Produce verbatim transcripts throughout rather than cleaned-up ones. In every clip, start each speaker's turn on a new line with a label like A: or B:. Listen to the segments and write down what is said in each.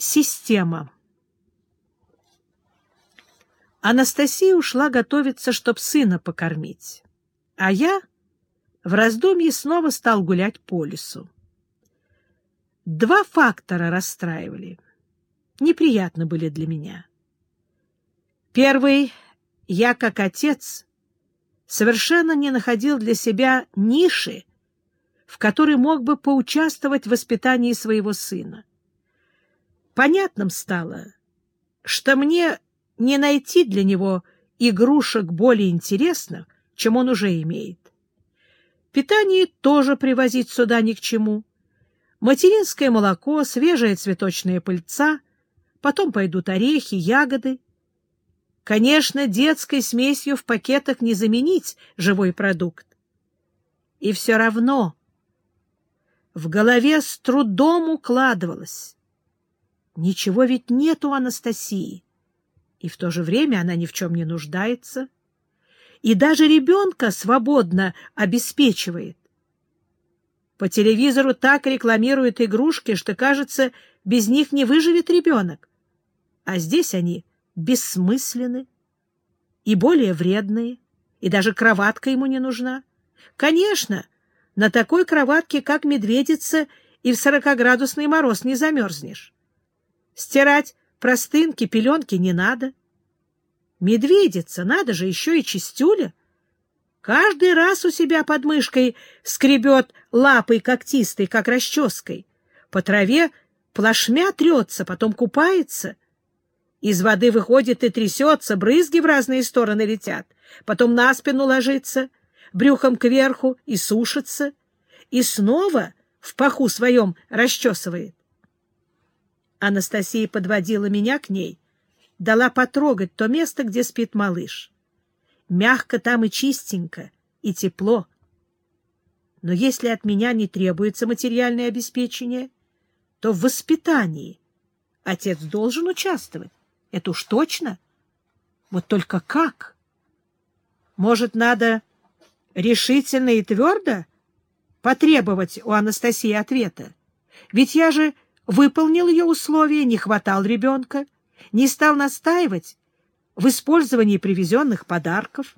A: Система. Анастасия ушла готовиться, чтоб сына покормить, а я в раздумье снова стал гулять по лесу. Два фактора расстраивали, неприятны были для меня. Первый — я, как отец, совершенно не находил для себя ниши, в которой мог бы поучаствовать в воспитании своего сына. Понятным стало, что мне не найти для него игрушек более интересных, чем он уже имеет. Питание тоже привозить сюда ни к чему. Материнское молоко, свежая цветочная пыльца, потом пойдут орехи, ягоды. Конечно, детской смесью в пакетах не заменить живой продукт. И все равно в голове с трудом укладывалось. Ничего ведь нет у Анастасии, и в то же время она ни в чем не нуждается, и даже ребенка свободно обеспечивает. По телевизору так рекламируют игрушки, что, кажется, без них не выживет ребенок, а здесь они бессмысленны и более вредные, и даже кроватка ему не нужна. Конечно, на такой кроватке, как медведица, и в сорокаградусный мороз не замерзнешь. Стирать простынки, пеленки не надо. Медведица, надо же, еще и чистюля. Каждый раз у себя под мышкой скребет лапой когтистой, как расческой. По траве плашмя трется, потом купается. Из воды выходит и трясется, брызги в разные стороны летят. Потом на спину ложится, брюхом кверху и сушится. И снова в паху своем расчесывает. Анастасия подводила меня к ней, дала потрогать то место, где спит малыш. Мягко там и чистенько, и тепло. Но если от меня не требуется материальное обеспечение, то в воспитании отец должен участвовать. Это уж точно. Вот только как? Может, надо решительно и твердо потребовать у Анастасии ответа? Ведь я же выполнил ее условия, не хватал ребенка, не стал настаивать в использовании привезенных подарков.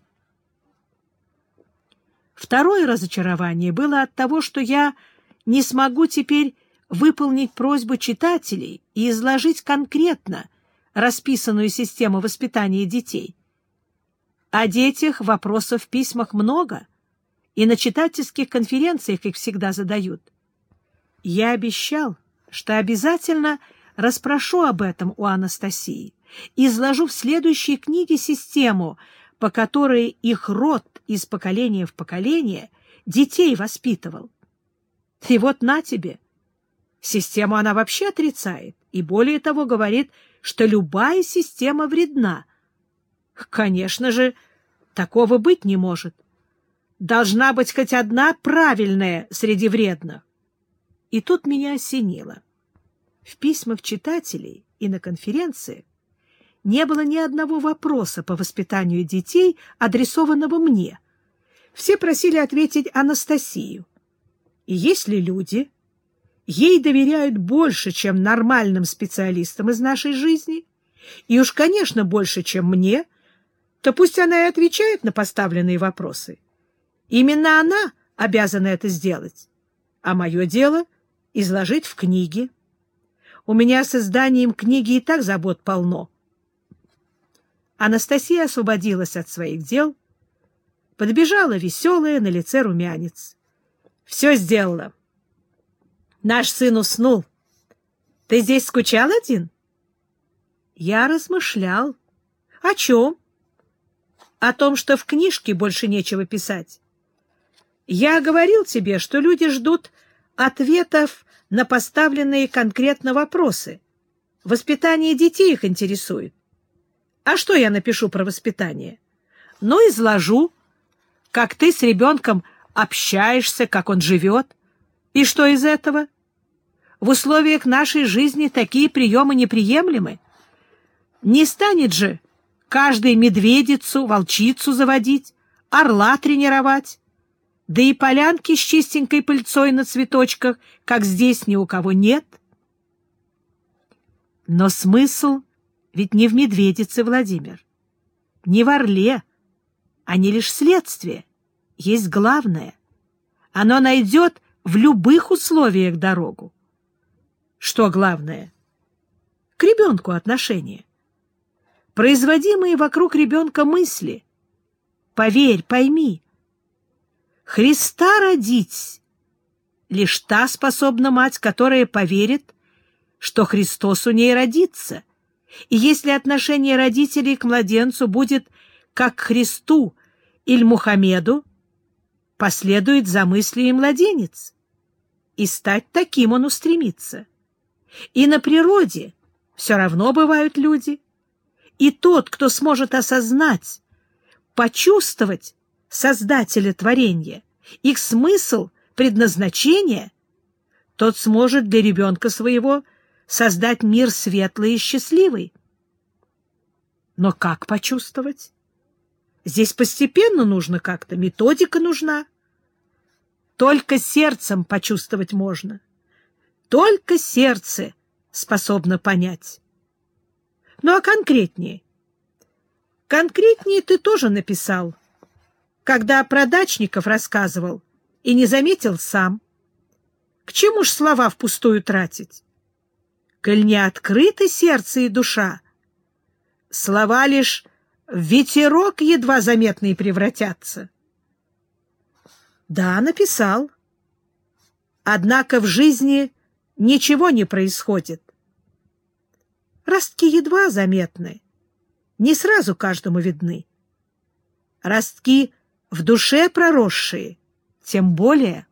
A: Второе разочарование было от того, что я не смогу теперь выполнить просьбу читателей и изложить конкретно расписанную систему воспитания детей. О детях вопросов в письмах много, и на читательских конференциях их всегда задают. Я обещал, что обязательно расспрошу об этом у Анастасии и изложу в следующей книге систему, по которой их род из поколения в поколение детей воспитывал. И вот на тебе. Систему она вообще отрицает, и более того говорит, что любая система вредна. Конечно же, такого быть не может. Должна быть хоть одна правильная среди вредных. И тут меня осенило. В письмах читателей и на конференции не было ни одного вопроса по воспитанию детей, адресованного мне. Все просили ответить Анастасию. И если люди ей доверяют больше, чем нормальным специалистам из нашей жизни, и уж, конечно, больше, чем мне, то пусть она и отвечает на поставленные вопросы. Именно она обязана это сделать, а мое дело — изложить в книге. У меня с изданием книги и так забот полно. Анастасия освободилась от своих дел, подбежала веселая, на лице румянец. Все сделала. Наш сын уснул. Ты здесь скучал один? Я размышлял. О чем? О том, что в книжке больше нечего писать. Я говорил тебе, что люди ждут ответов на поставленные конкретно вопросы. Воспитание детей их интересует. А что я напишу про воспитание? Ну, изложу, как ты с ребенком общаешься, как он живет. И что из этого? В условиях нашей жизни такие приемы неприемлемы. Не станет же каждый медведицу, волчицу заводить, орла тренировать. Да и полянки с чистенькой пыльцой на цветочках, как здесь, ни у кого нет. Но смысл ведь не в медведице, Владимир, не в орле, они лишь следствие, есть главное. Оно найдет в любых условиях дорогу. Что главное? К ребенку отношения. Производимые вокруг ребенка мысли. Поверь, пойми, Христа родить лишь та способна мать, которая поверит, что Христос у ней родится. И если отношение родителей к младенцу будет как к Христу или Мухаммеду, последует за мыслью и младенец, и стать таким он устремится. И на природе все равно бывают люди, и тот, кто сможет осознать, почувствовать Создателя творения, их смысл, предназначение, тот сможет для ребенка своего создать мир светлый и счастливый. Но как почувствовать? Здесь постепенно нужно как-то, методика нужна. Только сердцем почувствовать можно. Только сердце способно понять. Ну а конкретнее? Конкретнее ты тоже написал, когда про дачников рассказывал и не заметил сам. К чему ж слова впустую тратить? Коль не открыто сердце и душа, слова лишь в ветерок едва заметный превратятся. Да, написал. Однако в жизни ничего не происходит. Ростки едва заметны, не сразу каждому видны. Ростки в душе проросшие, тем более.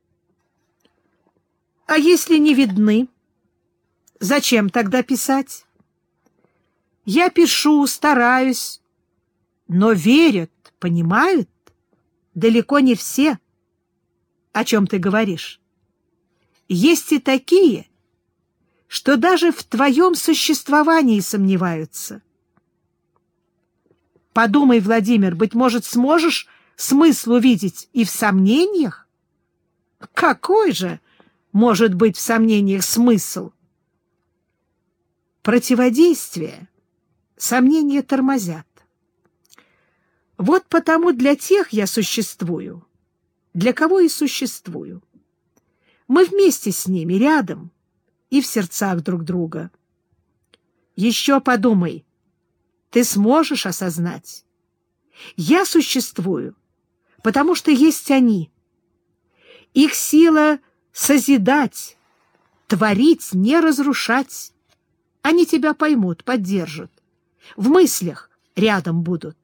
A: А если не видны, зачем тогда писать? Я пишу, стараюсь, но верят, понимают далеко не все. О чем ты говоришь? Есть и такие, что даже в твоем существовании сомневаются. Подумай, Владимир, быть может, сможешь смысл увидеть и в сомнениях? Какой же может быть в сомнениях смысл? Противодействие сомнения тормозят. Вот потому для тех я существую, для кого и существую. Мы вместе с ними, рядом и в сердцах друг друга. Еще подумай, ты сможешь осознать. Я существую, потому что есть они. Их сила созидать, творить, не разрушать. Они тебя поймут, поддержат. В мыслях рядом будут.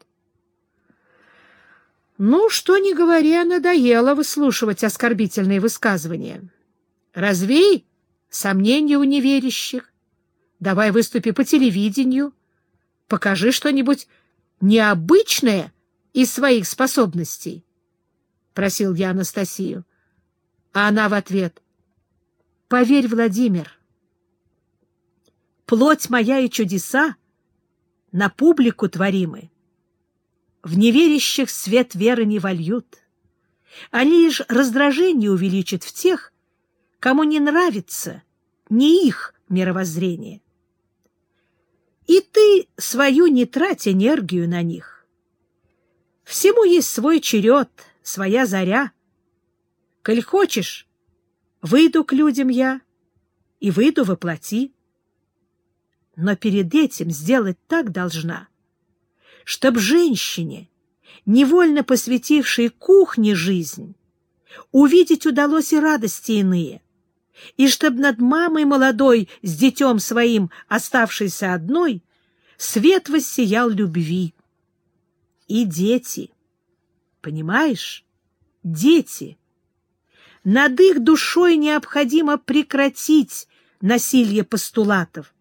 A: Ну, что ни говоря, надоело выслушивать оскорбительные высказывания. Развей сомнения у неверящих. Давай выступи по телевидению. Покажи что-нибудь необычное из своих способностей, — просил я Анастасию. А она в ответ: поверь, Владимир, плоть моя и чудеса на публику творимы. В неверящих свет веры не вольют. Они лишь раздражение увеличат в тех, кому не нравится не их мировоззрение. И ты свою не трать энергию на них. Всему есть свой черед, своя заря. Коль хочешь, выйду к людям я и выйду воплоти. Но перед этим сделать так должна, чтоб женщине, невольно посвятившей кухне жизнь, увидеть удалось и радости иные, и чтоб над мамой молодой с детем своим, оставшейся одной, свет воссиял любви. И дети, понимаешь, дети, над их душой необходимо прекратить насилие постулатов.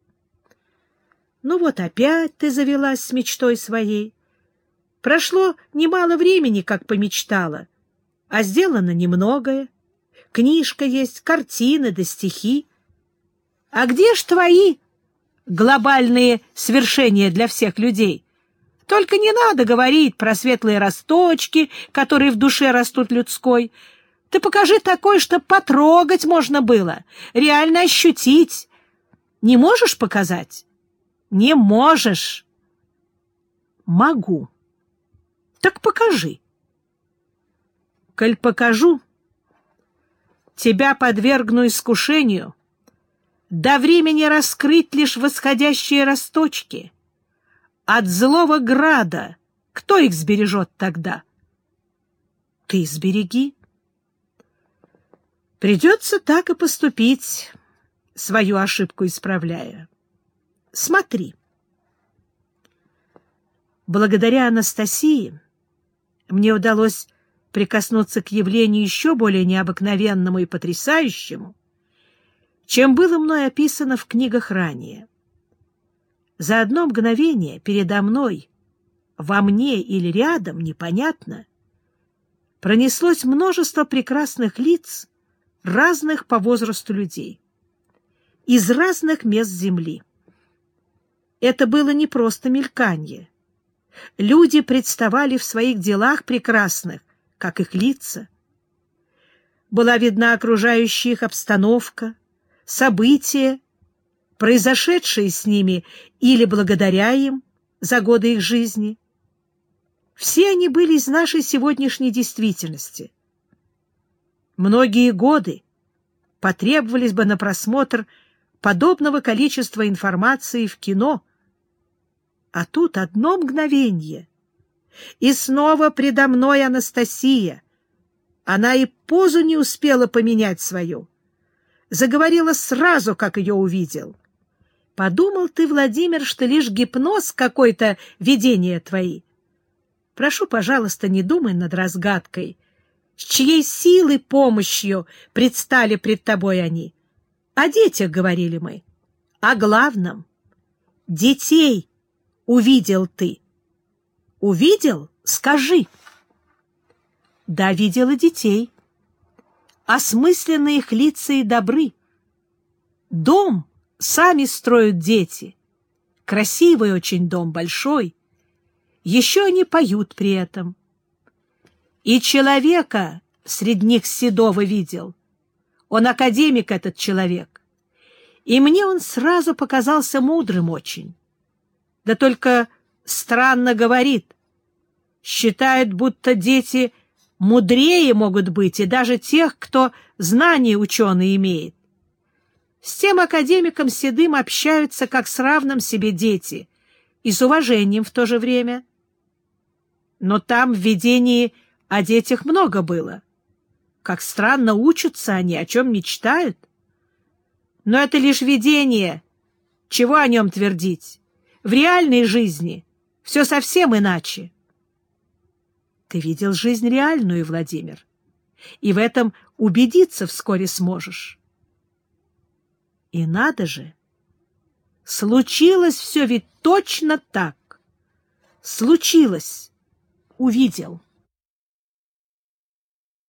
A: Ну вот опять ты завелась с мечтой своей. Прошло немало времени, как помечтала, а сделано немногое. Книжка есть, картины да стихи. А где ж твои глобальные свершения для всех людей? Только не надо говорить про светлые росточки, которые в душе растут людской. Ты покажи такое, чтоб потрогать можно было, реально ощутить. Не можешь показать? Не можешь. Могу. Так покажи. Коль покажу, тебя подвергну искушению, до времени раскрыть лишь восходящие росточки. От злого града кто их сбережет тогда? Ты сбереги. Придется так и поступить, свою ошибку исправляя. Смотри. Благодаря Анастасии мне удалось прикоснуться к явлению еще более необыкновенному и потрясающему, чем было мной описано в книгах ранее. За одно мгновение передо мной, во мне или рядом, непонятно, пронеслось множество прекрасных лиц, разных по возрасту людей, из разных мест земли. Это было не просто мельканье. Люди представали в своих делах прекрасных, как их лица. Была видна окружающая их обстановка, события, произошедшие с ними или благодаря им за годы их жизни. Все они были из нашей сегодняшней действительности. Многие годы потребовались бы на просмотр подобного количества информации в кино, а тут одно мгновенье, и снова предо мной Анастасия. Она и позу не успела поменять свою. Заговорила сразу, как ее увидел. Подумал ты, Владимир, что лишь гипноз какой-то, видения твои. Прошу, пожалуйста, не думай над разгадкой, с чьей силой, помощью предстали пред тобой они. О детях говорили мы, о главном. Детей увидел ты. Увидел? Скажи. Да, видела детей. Осмысленные их лица и добры. Дом сами строят дети. Красивый очень дом, большой. Еще они поют при этом. И человека среди них седого видел. Он академик, этот человек. И мне он сразу показался мудрым очень. Да только странно говорит. Считает, будто дети мудрее могут быть, и даже тех, кто знания ученые имеет. С тем академиком седым общаются, как с равным себе дети, и с уважением в то же время. Но там в видении о детях много было. Как странно учатся они, о чем мечтают. Но это лишь видение. Чего о нем твердить? В реальной жизни все совсем иначе. Ты видел жизнь реальную, Владимир, и в этом убедиться вскоре сможешь. И надо же, случилось все ведь точно так. Случилось, увидел.